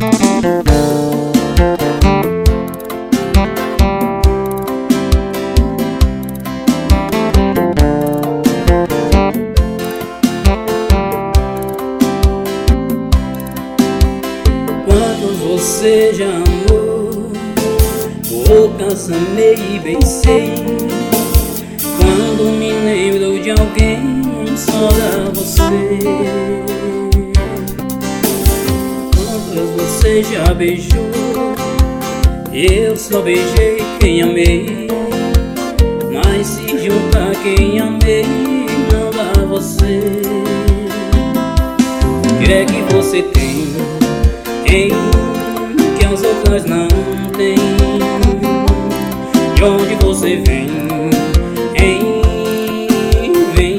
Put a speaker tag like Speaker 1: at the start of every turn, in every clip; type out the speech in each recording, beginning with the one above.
Speaker 1: Quantos você já amou? Poucas amei e bem sei. Quando me lembro de alguém, só dá você. Quantas você já beijou? Eu só beijei quem amei. Mas se juntar quem amei, não dá você. O que é que você tem? Que as outras não têm? De onde você vem? Vem.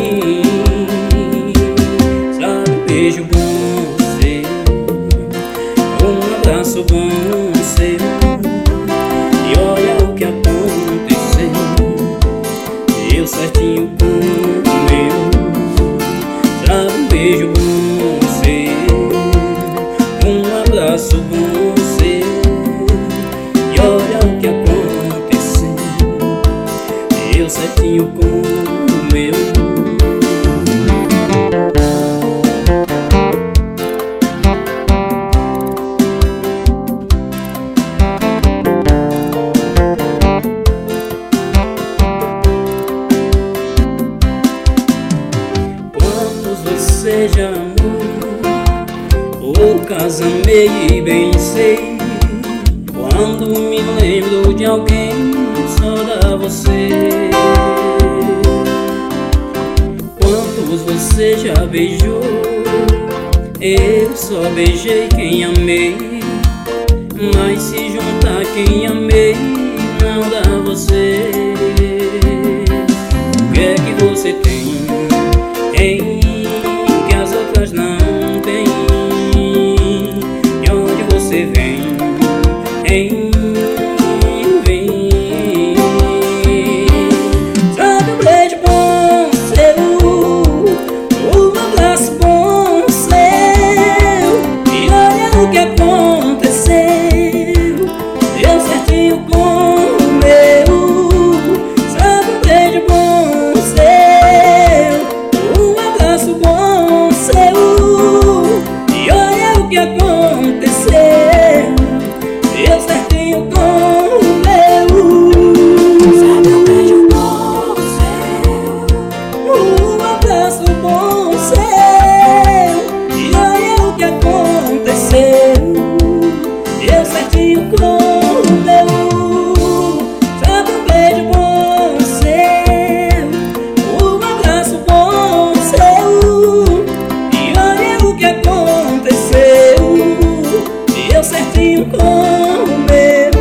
Speaker 1: Sabe um beijo bom seu, um abraço bom seu, e olha o que aconteceu, eu certinho com o meu. Sabe um beijo bom seu, um abraço bom seu, e olha o que aconteceu, eu certinho com o meu. Quantos você já amou? Poucas amei e bem sei. Quando me lembro de alguém, só dá você. Quantos você já beijou? Eu só beijei quem amei. Mas se juntar quem amei, não dá você. O que é que você tem? Que as outras não têm? De onde você vem? Vem. Sabe um beijo bom seu, um abraço bom seu, e olha o que aconteceu, eu certinho com o meu. Sabe um beijo bom seu, um abraço bom seu, e olha o que aconteceu, eu certinho com o meu. Sabe um beijo bom seu, um abraço bom seu, e olha o que aconteceu, eu certinho com o meu. Sabe um beijo bom seu, um abraço bom seu, e olha o que aconteceu, eu certinho com o meu.